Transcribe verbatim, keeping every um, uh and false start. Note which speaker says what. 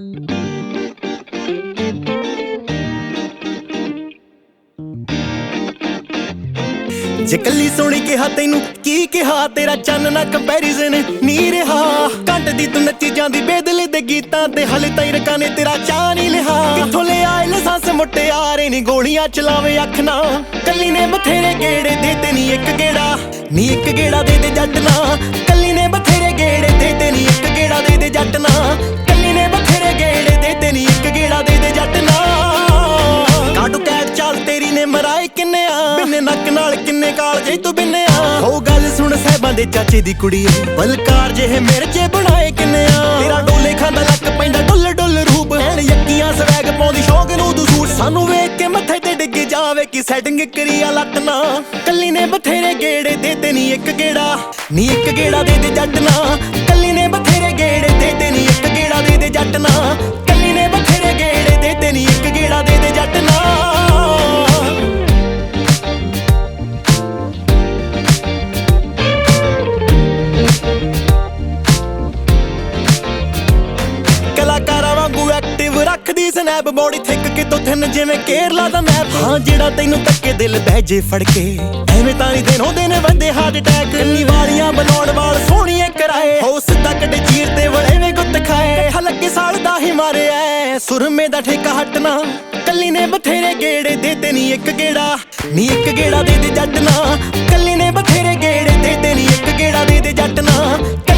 Speaker 1: ਜੇ ਕੱਲੀ ਸੋਹਣੀ ਕਿਹਾ ਤੈਨੂੰ ਕੀ ਕਿਹਾ, ਤੇਰਾ ਚੰਨ ਨਾ ਕੰਪੈਰੀਜ਼ਨ ਨੀ ਰਿਹਾ। ਘੰਟ ਦੀ ਤੂੰ ਨੱਚੀ ਜਾਂਦੀ ਬੇਦਲੇ ਦੇ ਗੀਤਾਂ ਤੇ, ਹਲੇ ਤਾਈ ਰਕਾਂ ਨੇ ਤੇਰਾ ਚਾਹ ਨਹੀਂ ਲਿਆ। ਕਿੱਥੋਂ ਲੈ ਆਏ ਲਾਇਸੈਂਸ ਮੁਟਿਆਰੇ ਨੀ, ਗੋਲੀਆਂ ਚਲਾਵੇ ਅੱਖ ਨਾ। ਕੱਲੀ ਨੇ ਬਥੇਰੇ ਗੇੜੇ ਦੇ ਤੇ ਨੀ ਇੱਕ ਗੇੜਾ, ਨੀ ਇੱਕ ਗੇੜਾ ਦੇ ਦੇ ਜੱਟ ਨਾ। ਕੱਲੀ ਨੇ ਬਥੇਰੇ ਗੇੜੇ ਦੇ ਤੇ ਨੀ ਇੱਕ ਗੇੜਾ ਦੇ ਦੇ ਜੱਟ ਨਾ। ਕੱਲੀ ਨੇ ਬਥੇਰੇ ਗੇੜੇ ਦੇ ਤੇ ਨੀ ਇੱਕ ਗੇੜਾ ਦੇ ਦੇ ਜੱਟ ਨਾ। ਕਾਟੂ ਕੈਟ ਚਾਲ ਤੇਰੀ ਨੇ ਮਰਾਏ ਕਿੰਨੇ ਆ, ਬਿੰਨੇ ਨੱਕ ਨਾਲ ਕਿੰਨੇ ਕਾਲਜੇ ਤੂੰ ਬਿੰਨੇ ਆ। ਉਹ ਗੱਲ ਸੁਣ ਸਾਹਿਬਾਂ ਦੇ ਚਾਚੇ ਦੀ ਕੁੜੀ, ਬਲਕਾਰ ਜਿਹੇ ਮਿਰਚੇ ਬਣਾਏ ਕਿੰਨੇ ਆ। ਤੇਰਾ ਡੋਲੇ ਖਾਂਦਾ ਲੱਕ ਪੈਂਦਾ ਡੁੱਲ ਡੁੱਲ ਰੂਪ, ਐਨ ਯੱਕੀਆਂ ਸਵੈਗ ਪਾਉਂਦੀ ਸ਼ੌਕ ਨੂੰ ਤੂੰ ਸੂਟ। ਸਾਨੂੰ ਵੇਖ ਕੇ ਮੱਥੇ ਤੇ ਡਿੱਗ ਜਾਵੇ ਕਿ ਸੈਟਿੰਗ ਕਰੀ ਆ ਲੱਟ ਨਾ। ਕੱਲੀ ਨੇ ਬਥੇਰੇ ਗੇੜੇ ਦੇ ਤੇ ਨੀ ਇੱਕ ਗੇੜਾ, ਨੀ ਇੱਕ ਗੇੜਾ ਦੇ ਦੇ ਜੱਟ ਨਾ। ਕੱਲੀ ਨੇ ਬਥੇਰੇ ਗੇੜੇ ਦੇ ਤੇ ਨੀ ਇੱਕ ਗੇੜਾ ਦੇ ਦੇ ਜੱਟ ਨਾ। ਕੱਲੀ ਨੇ ਬਥੇਰੇ ਗੇੜੇ ਦੇ ਤੇ ਨੀ ਇੱਕ ਗੇੜਾ ਦੇ ਦੇ ਜੱਟ ਨਾ। ਕਲਾਕਾਰਾਂ ਵਾਂਗੂ ਐਕਟਿਵ ਰੱਖਦੀ ਸਨੈਪ, ਬੋਡੀ ਥਿੱਕ ਕਿਤੋਂ ਥਿਨ ਜਿਵੇਂ ਕੇਰਲਾ ਦਾ ਮੈਪ। ਹਾਂ ਜਿਹੜਾ ਤੈਨੂੰ ਤੱਕੇ ਦਿਲ ਬਹਿ ਜੇ ਫੜ ਕੇ, ਐਵੇਂ ਤਾਂ ਨਹੀਂ ਦਿਨੋਂ ਦਿਨ ਵੱਧਦੇ ਹਾਰਟ ਅਟੈਕ। ਕੰਨੀ ਵਾਲੀਆਂ ਬਣਾਉਣ ਵਾਲ ਸੋਹਣੀਏ ਕਰਾਏ, ਹੋ ਸਿੱਧਾ ਕੱਢੇ ਚੀਰ ਤੇ ਵੜੇਵੇਂ ਗੁੱਤ ਖਾਏ। ਇਕੱਠਾ ਲੱਗੇ ਸਾਲ ਦਾ ਹੀ ਮਾਰਿਆ ਸੁਰਮੇ ਦਾ ਠੇਕਾ ਹਟਣਾ। ਕੱਲੀ ਨੇ ਬਥੇਰੇ ਗੇੜੇ ਦੇ ਤੇ ਨੀ ਇੱਕ ਗੇੜਾ, ਨੀ ਇੱਕ ਗੇੜਾ ਦੇ ਦੇ ਜੱਟ ਨਾ। ਕੱਲੀ ਨੇ ਬਥੇਰੇ ਗੇੜੇ ਦੇ ਤੇ ਨੀ ਇੱਕ ਗੇੜਾ ਦੇ ਦੇ ਜੱਟ ਨਾ।